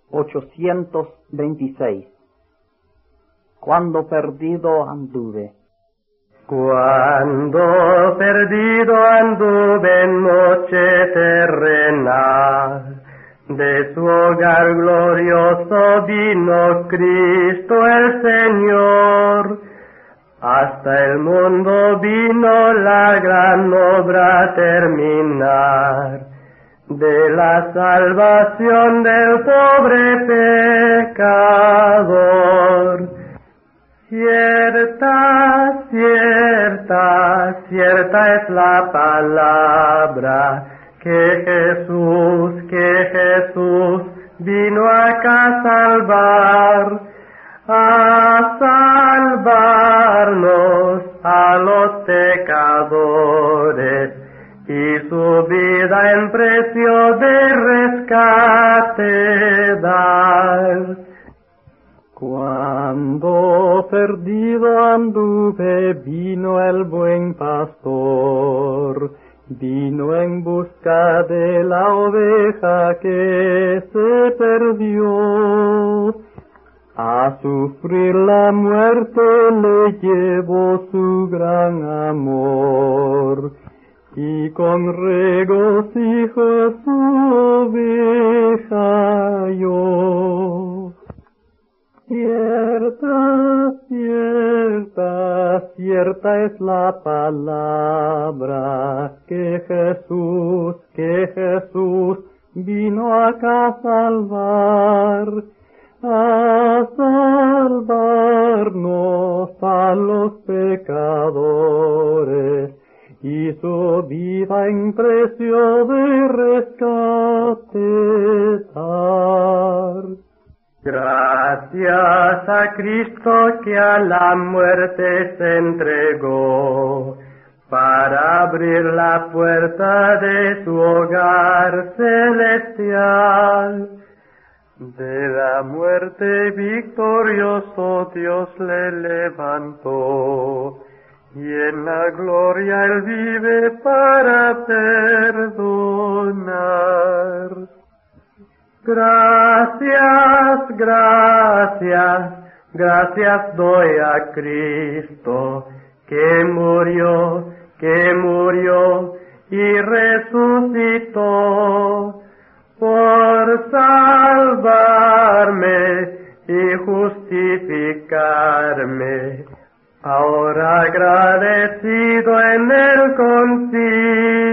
826. Cuando perdido anduve. Cuando perdido anduve en noche terrenal, de su hogar glorioso vino Cristo el Señor. Hasta el mundo vino la gran obra terminar, de la salvación del pobre pecador. Cierta, cierta, cierta es la palabra, que Jesús vino acá a salvarnos a los pecadores, y su vida en precio de rescate dar. Cuando perdido anduve, vino el buen pastor, vino en busca de la oveja que se perdió. A sufrir la muerte le llevó su gran amor, y con regocijo su oveja halló. Cierta, cierta, cierta es la palabra, que Jesús vino acá a salvarnos a los pecadores, y su vida en precio de rescate dar. Gracias a Cristo que a la muerte se entregó, para abrir la puerta de su hogar celestial. De la muerte victorioso Dios le levantó, y en la gloria Él vive para perdonar. Gracias, gracias, gracias doy a Cristo, que murió y resucitó, por salvarme y justificarme. Ahora agradecido en Él consigo